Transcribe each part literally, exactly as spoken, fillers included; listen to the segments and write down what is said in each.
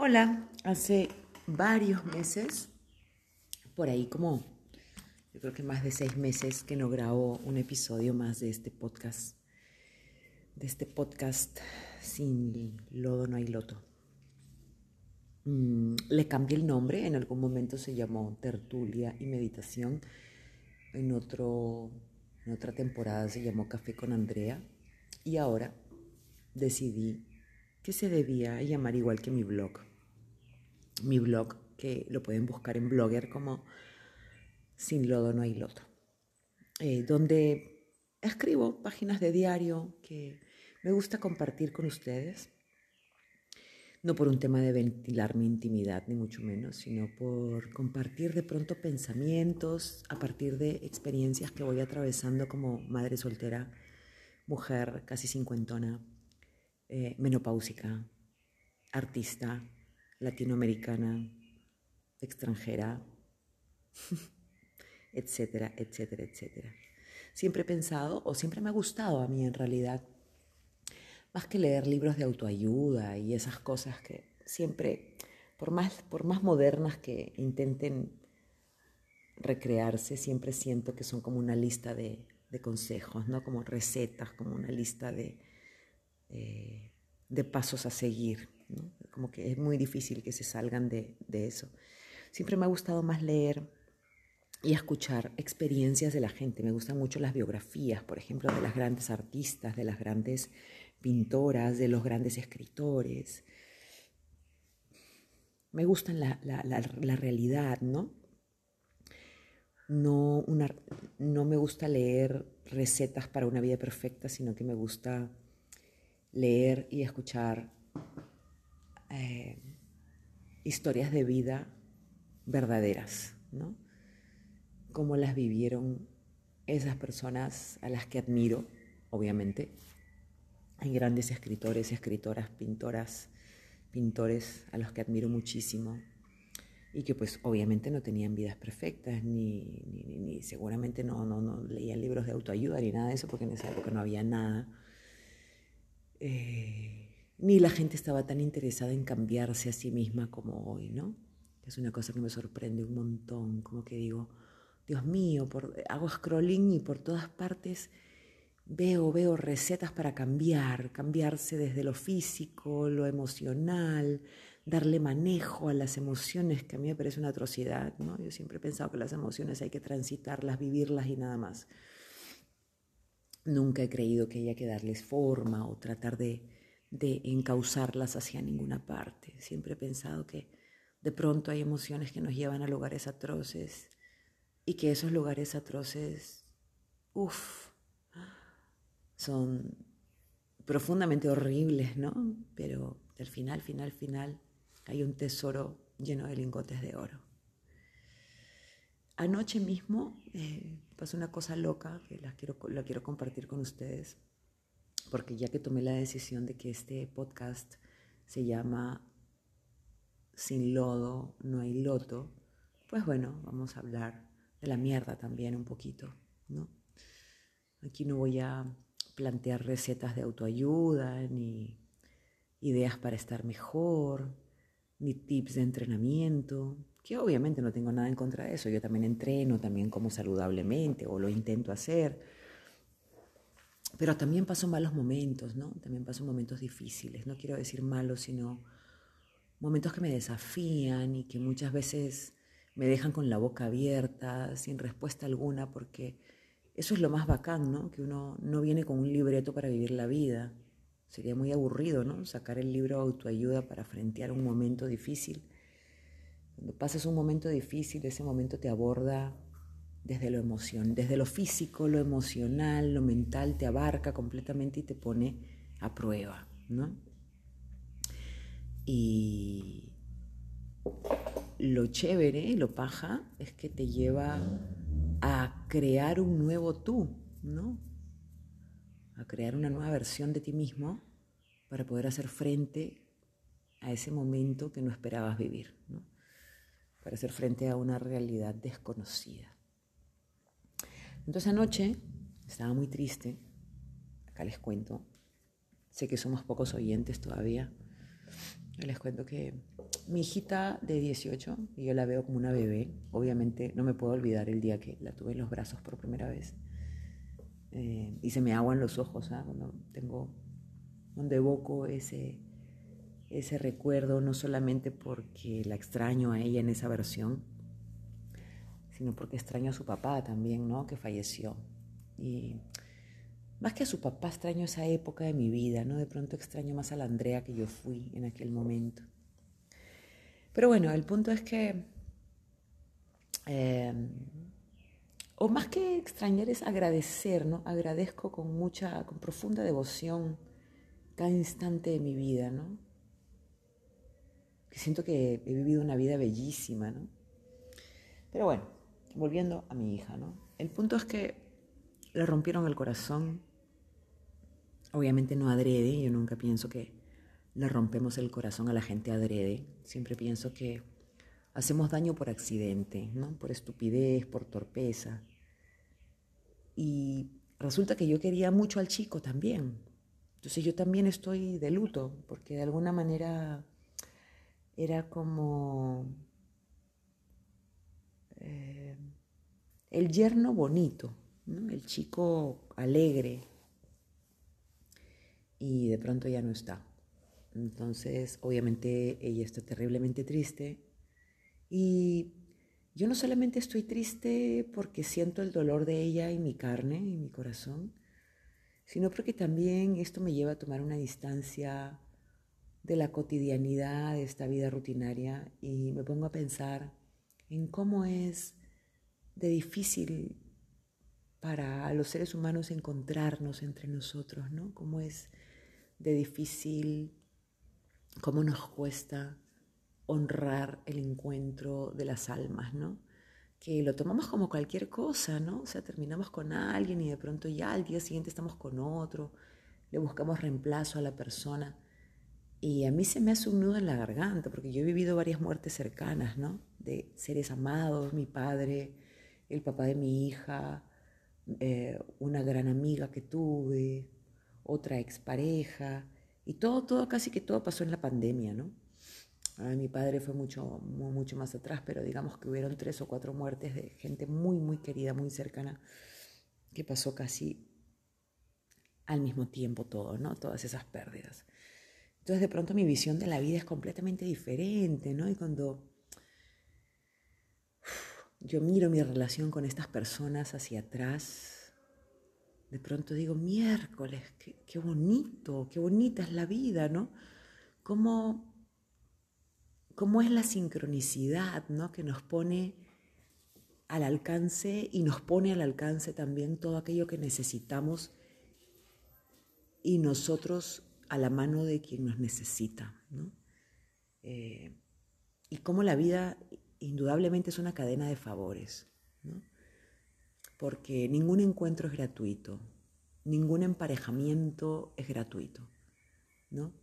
Hola, hace varios meses, por ahí como, yo creo que más de seis meses que no grabo un episodio más de este podcast, de este podcast Sin Lodo No Hay Loto. Mm, le cambié el nombre, en algún momento se llamó Tertulia y Meditación, en, otro, en otra temporada se llamó Café con Andrea y ahora decidí que se debía llamar igual que mi blog. Mi blog, que lo pueden buscar en Blogger como Sin Lodo No Hay Loto, eh, donde escribo páginas de diario que me gusta compartir con ustedes, no por un tema de ventilar mi intimidad, ni mucho menos, sino por compartir de pronto pensamientos a partir de experiencias que voy atravesando como madre soltera, mujer casi cincuentona, eh, menopáusica, artista, latinoamericana, extranjera, etcétera, etcétera, etcétera. Siempre he pensado, o siempre me ha gustado a mí en realidad, más que leer libros de autoayuda y esas cosas que siempre, por más, por más modernas que intenten recrearse, siempre siento que son como una lista de, de consejos, ¿no? Como recetas, como una lista de, eh, de pasos a seguir, ¿no? Como que es muy difícil que se salgan de, de eso. Siempre me ha gustado más leer y escuchar experiencias de la gente. Me gustan mucho las biografías, por ejemplo, de las grandes artistas, de las grandes pintoras, de los grandes escritores. Me gustan la, la, la, la realidad, ¿no? No, una, no me gusta leer recetas para una vida perfecta, sino que me gusta leer y escuchar eh, historias de vida verdaderas, ¿no? Cómo las vivieron esas personas a las que admiro, obviamente. Hay grandes escritores, escritoras, pintoras, pintores a los que admiro muchísimo y que pues obviamente no tenían vidas perfectas, ni, ni, ni, ni seguramente no, no, no leían libros de autoayuda ni nada de eso, porque en esa época no había nada. Eh, ni la gente estaba tan interesada en cambiarse a sí misma como hoy, ¿no? Es una cosa que me sorprende un montón, como que digo, Dios mío, por, hago scrolling y por todas partes veo, veo recetas para cambiar, cambiarse desde lo físico, lo emocional, darle manejo a las emociones, que a mí me parece una atrocidad, ¿no? Yo siempre he pensado que las emociones hay que transitarlas, vivirlas y nada más. Nunca he creído que haya que darles forma o tratar de, de encauzarlas hacia ninguna parte. Siempre he pensado que de pronto hay emociones que nos llevan a lugares atroces y que esos lugares atroces, uff, son profundamente horribles, ¿no? Pero al final, final, final, hay un tesoro lleno de lingotes de oro. Anoche mismo eh, pasó una cosa loca que la quiero, la quiero compartir con ustedes, porque ya que tomé la decisión de que este podcast se llama Sin Lodo No Hay Loto, pues bueno, vamos a hablar de la mierda también un poquito, ¿no? Aquí no voy a plantear recetas de autoayuda, ni ideas para estar mejor, ni tips de entrenamiento, que obviamente no tengo nada en contra de eso. Yo también entreno, también como saludablemente, o lo intento hacer. Pero también paso malos momentos, ¿no? También paso momentos difíciles. No quiero decir malos, sino momentos que me desafían y que muchas veces me dejan con la boca abierta, sin respuesta alguna, porque eso es lo más bacán, ¿no? Que uno no viene con un libreto para vivir la vida. Sería muy aburrido, ¿no? Sacar el libro de autoayuda para frentear un momento difícil. Cuando pasas un momento difícil, ese momento te aborda desde lo emoción, desde lo físico, lo emocional, lo mental, te abarca completamente y te pone a prueba, ¿no? Y lo chévere, lo paja, es que te lleva a crear un nuevo tú, ¿no? A crear una nueva versión de ti mismo para poder hacer frente a ese momento que no esperabas vivir, ¿no? Para hacer frente a una realidad desconocida. Entonces anoche estaba muy triste, acá les cuento, sé que somos pocos oyentes todavía, les cuento que mi hijita de dieciocho, y yo la veo como una bebé, obviamente no me puedo olvidar el día que la tuve en los brazos por primera vez. Eh, y se me aguan los ojos, ¿eh? Cuando tengo, cuando evoco ese, ese recuerdo, no solamente porque la extraño a ella en esa versión, sino porque extraño a su papá también, ¿no? Que falleció. Y más que a su papá, extraño esa época de mi vida, ¿no? De pronto extraño más a la Andrea que yo fui en aquel momento. Pero bueno, el punto es que, eh, o más que extrañar es agradecer, ¿no? Agradezco con mucha, con profunda devoción cada instante de mi vida, ¿no? Que siento que he vivido una vida bellísima, ¿no? Pero bueno, volviendo a mi hija, ¿no? El punto es que le rompieron el corazón, obviamente no adrede, yo nunca pienso que le rompemos el corazón a la gente adrede, siempre pienso que hacemos daño por accidente, ¿no? Por estupidez, por torpeza. Y resulta que yo quería mucho al chico también. Entonces yo también estoy de luto, porque de alguna manera era como eh, el yerno bonito, ¿no? El chico alegre, y de pronto ya no está. Entonces, obviamente, ella está terriblemente triste. Y yo no solamente estoy triste porque siento el dolor de ella en mi carne, en mi corazón, sino porque también esto me lleva a tomar una distancia de la cotidianidad de esta vida rutinaria y me pongo a pensar en cómo es de difícil para los seres humanos encontrarnos entre nosotros, ¿no? Cómo es de difícil, cómo nos cuesta honrar el encuentro de las almas, ¿no? Que lo tomamos como cualquier cosa, ¿no? O sea, terminamos con alguien y de pronto ya al día siguiente estamos con otro, le buscamos reemplazo a la persona. Y a mí se me hace un nudo en la garganta, porque yo he vivido varias muertes cercanas, ¿no? De seres amados, mi padre, el papá de mi hija, eh, una gran amiga que tuve, otra expareja, y todo, todo, casi que todo pasó en la pandemia, ¿no? Ay, mi padre fue mucho, mucho más atrás, pero digamos que hubieron tres o cuatro muertes de gente muy, muy querida, muy cercana, que pasó casi al mismo tiempo todo, ¿no? Todas esas pérdidas. Entonces de pronto mi visión de la vida es completamente diferente, ¿no? Y cuando yo miro mi relación con estas personas hacia atrás, de pronto digo, miércoles, qué, qué bonito, qué bonita es la vida, ¿no? Cómo, cómo es la sincronicidad, ¿no? Que nos pone al alcance y nos pone al alcance también todo aquello que necesitamos y nosotros a la mano de quien nos necesita, ¿no? Eh, y cómo la vida indudablemente es una cadena de favores, ¿no? Porque ningún encuentro es gratuito, ningún emparejamiento es gratuito, ¿no?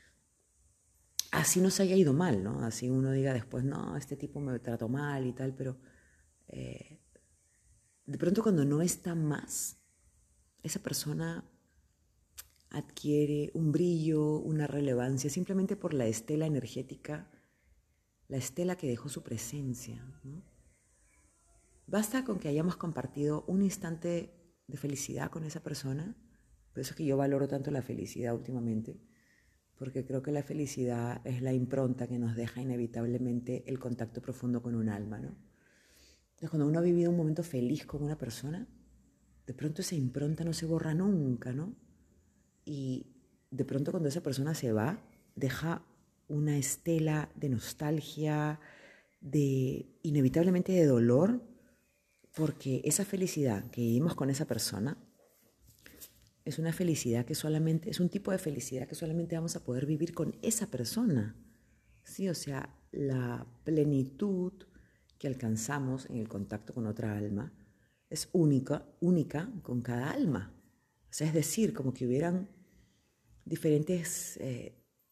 Así nos haya ido mal, ¿no? Así uno diga después, no, este tipo me trató mal y tal, pero eh, de pronto cuando no está más, esa persona adquiere un brillo, una relevancia, simplemente por la estela energética, la estela que dejó su presencia, ¿no? Basta con que hayamos compartido un instante de felicidad con esa persona. Por eso es que yo valoro tanto la felicidad últimamente, porque creo que la felicidad es la impronta que nos deja inevitablemente el contacto profundo con un alma, ¿no? Entonces, cuando uno ha vivido un momento feliz con una persona, de pronto esa impronta no se borra nunca, ¿no? Y de pronto cuando esa persona se va, deja una estela de nostalgia, de inevitablemente de dolor, porque esa felicidad que vivimos con esa persona es una felicidad que solamente, es un tipo de felicidad que solamente vamos a poder vivir con esa persona. Sí, o sea, la plenitud que alcanzamos en el contacto con otra alma es única, única con cada alma. O sea, es decir, como que hubieran diferentes, eh,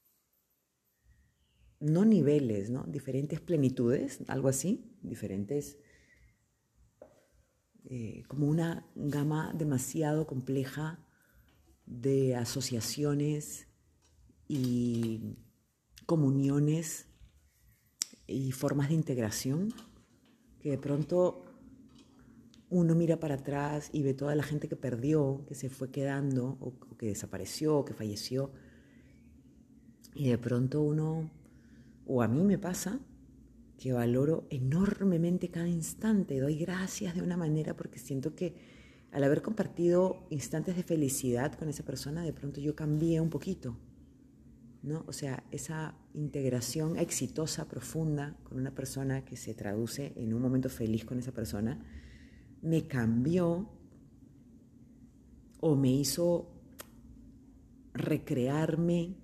no niveles, ¿no? Diferentes plenitudes, algo así, diferentes, eh, como una gama demasiado compleja de asociaciones y comuniones y formas de integración que de pronto uno mira para atrás y ve toda la gente que perdió, que se fue quedando o, o que desapareció, o que falleció. Y de pronto uno, o a mí me pasa, que valoro enormemente cada instante. Doy gracias de una manera porque siento que al haber compartido instantes de felicidad con esa persona, de pronto yo cambié un poquito, ¿no? O sea, esa integración exitosa, profunda con una persona que se traduce en un momento feliz con esa persona, me cambió o me hizo recrearme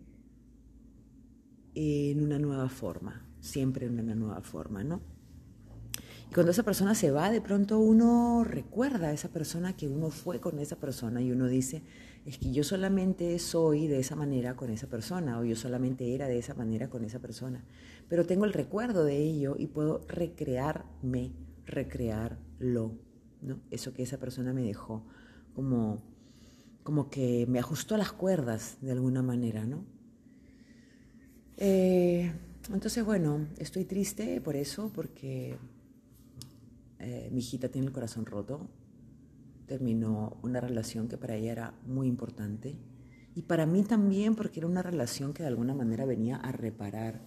en una nueva forma, siempre en una nueva forma, ¿no? Y cuando esa persona se va, de pronto uno recuerda a esa persona que uno fue con esa persona y uno dice, es que yo solamente soy de esa manera con esa persona o yo solamente era de esa manera con esa persona. Pero tengo el recuerdo de ello y puedo recrearme, recrearlo, ¿no? Eso que esa persona me dejó, como, como que me ajustó las cuerdas de alguna manera, ¿no? Eh, entonces, bueno, estoy triste por eso, porque eh, mi hijita tiene el corazón roto. Terminó una relación que para ella era muy importante. Y para mí también, porque era una relación que de alguna manera venía a reparar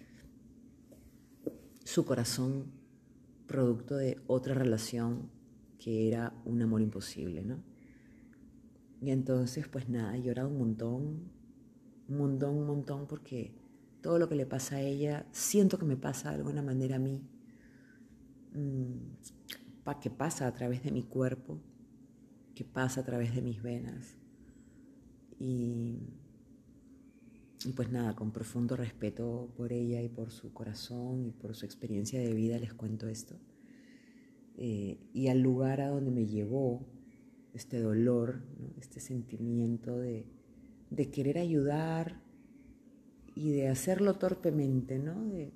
su corazón producto de otra relación que era un amor imposible, ¿no? Y entonces, pues nada, he llorado un montón, un montón, un montón, porque todo lo que le pasa a ella, siento que me pasa de alguna manera a mí, mmm, que pasa a través de mi cuerpo, que pasa a través de mis venas. Y, y pues nada, con profundo respeto por ella y por su corazón y por su experiencia de vida les cuento esto. Eh, y al lugar a donde me llevó este dolor, ¿no? Este sentimiento de, de querer ayudar y de hacerlo torpemente, ¿no? De,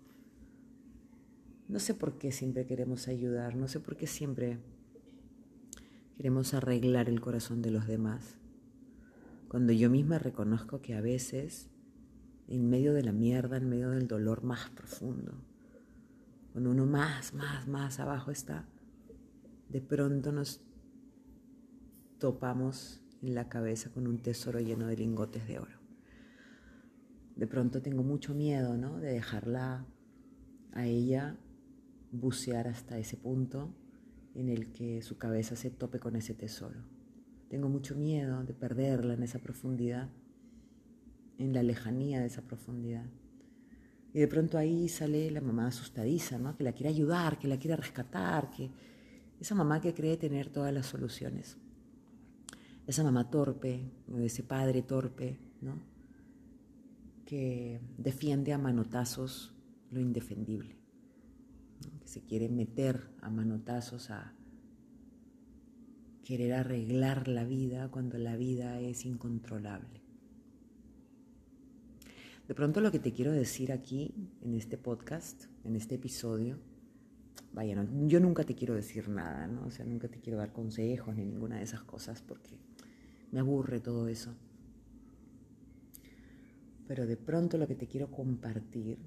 no sé por qué siempre queremos ayudar, no sé por qué siempre queremos arreglar el corazón de los demás. Cuando yo misma reconozco que a veces, en medio de la mierda, en medio del dolor más profundo, cuando uno más, más, más abajo está, de pronto nos topamos en la cabeza con un tesoro lleno de lingotes de oro. De pronto tengo mucho miedo, ¿no? De dejarla a ella bucear hasta ese punto en el que su cabeza se tope con ese tesoro. Tengo mucho miedo de perderla en esa profundidad, en la lejanía de esa profundidad. Y de pronto ahí sale la mamá asustadiza, ¿no? Que la quiere ayudar, que la quiere rescatar, que esa mamá que cree tener todas las soluciones. Esa mamá torpe, ese padre torpe, ¿no? Que defiende a manotazos lo indefendible, ¿no? Que se quiere meter a manotazos a querer arreglar la vida cuando la vida es incontrolable. De pronto lo que te quiero decir aquí, en este podcast, en este episodio, vaya, no, yo nunca te quiero decir nada, ¿no? O sea, nunca te quiero dar consejos ni ninguna de esas cosas porque me aburre todo eso. Pero de pronto lo que te quiero compartir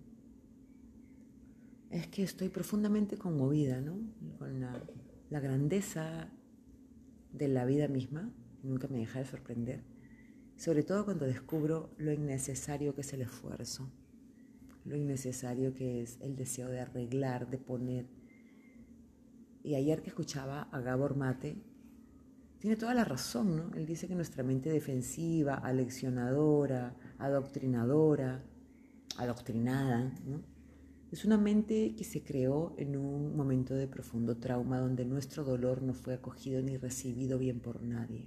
es que estoy profundamente conmovida, ¿no? Con la, la grandeza de la vida misma, nunca me deja de sorprender. Sobre todo cuando descubro lo innecesario que es el esfuerzo, lo innecesario que es el deseo de arreglar, de poner. Y ayer que escuchaba a Gabor Mate, tiene toda la razón, ¿no? Él dice que nuestra mente defensiva, aleccionadora, adoctrinadora, adoctrinada, ¿no? Es una mente que se creó en un momento de profundo trauma donde nuestro dolor no fue acogido ni recibido bien por nadie.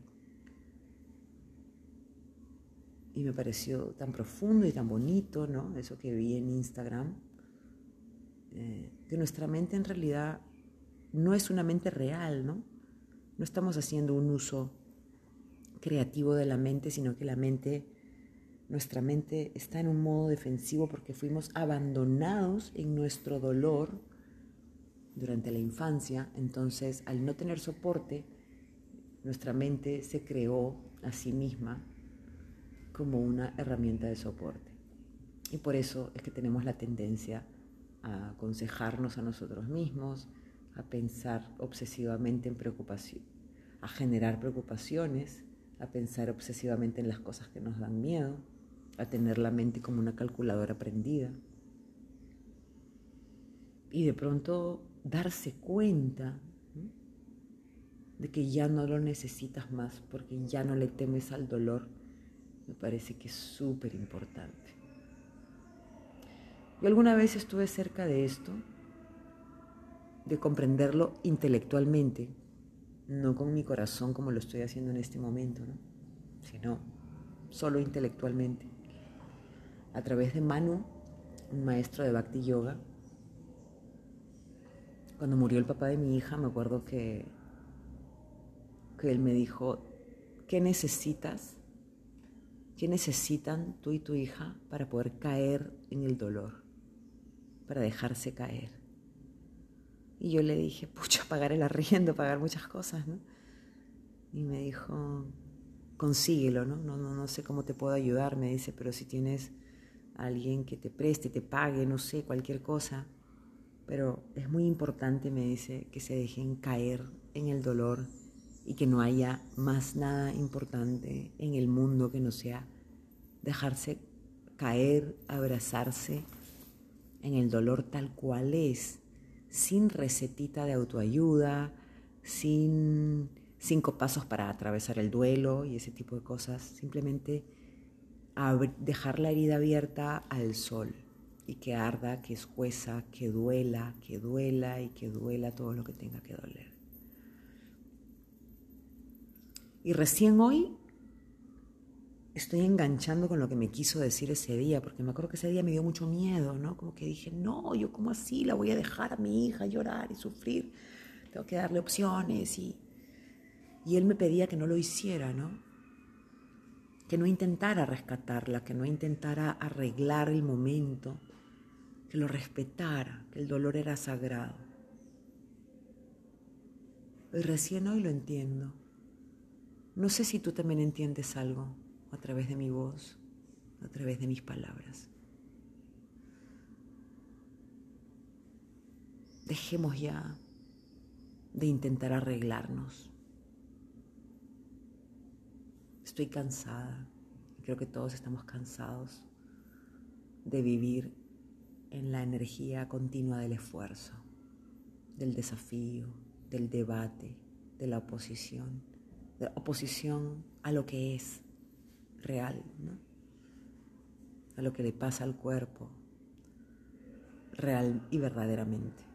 Y me pareció tan profundo y tan bonito, ¿no? Eso que vi en Instagram, eh, que nuestra mente en realidad no es una mente real, ¿no? No estamos haciendo un uso creativo de la mente, sino que la mente, nuestra mente está en un modo defensivo porque fuimos abandonados en nuestro dolor durante la infancia. Entonces, al no tener soporte, nuestra mente se creó a sí misma como una herramienta de soporte. Y por eso es que tenemos la tendencia a aconsejarnos a nosotros mismos, a pensar obsesivamente en preocupación, a generar preocupaciones, a pensar obsesivamente en las cosas que nos dan miedo, a tener la mente como una calculadora prendida. Y de pronto darse cuenta, ¿no?, de que ya no lo necesitas más porque ya no le temes al dolor, me parece que es súper importante. Yo alguna vez estuve cerca de esto, de comprenderlo intelectualmente, no con mi corazón como lo estoy haciendo en este momento, ¿no?, sino solo intelectualmente, a través de Manu, un maestro de Bhakti Yoga. Cuando murió el papá de mi hija, me acuerdo que, que él me dijo, ¿qué necesitas? ¿Qué necesitan tú y tu hija para poder caer en el dolor? Para dejarse caer. Y yo le dije, pucha, pagar el arriendo, pagar muchas cosas, ¿no? Y me dijo, consíguelo, ¿no? No, no, no sé cómo te puedo ayudar, me dice, pero si tienes a alguien que te preste, te pague, no sé, cualquier cosa. Pero es muy importante, me dice, que se dejen caer en el dolor y que no haya más nada importante en el mundo que no sea dejarse caer, abrazarse en el dolor tal cual es, sin recetita de autoayuda, sin cinco pasos para atravesar el duelo y ese tipo de cosas. Simplemente dejar la herida abierta al sol y que arda, que escueza, que duela, que duela y que duela todo lo que tenga que doler. Y recién hoy estoy enganchando con lo que me quiso decir ese día, porque me acuerdo que ese día me dio mucho miedo, ¿no? Como que dije, no, yo cómo así la voy a dejar a mi hija llorar y sufrir, tengo que darle opciones. Y, y él me pedía que no lo hiciera, ¿no? Que no intentara rescatarla, que no intentara arreglar el momento, que lo respetara, que el dolor era sagrado. Y recién hoy lo entiendo. No sé si tú también entiendes algo a través de mi voz, a través de mis palabras. Dejemos ya de intentar arreglarnos. Estoy cansada, creo que todos estamos cansados de vivir en la energía continua del esfuerzo, del desafío, del debate, de la oposición, de la oposición a lo que es real, ¿no? A lo que le pasa al cuerpo, real y verdaderamente.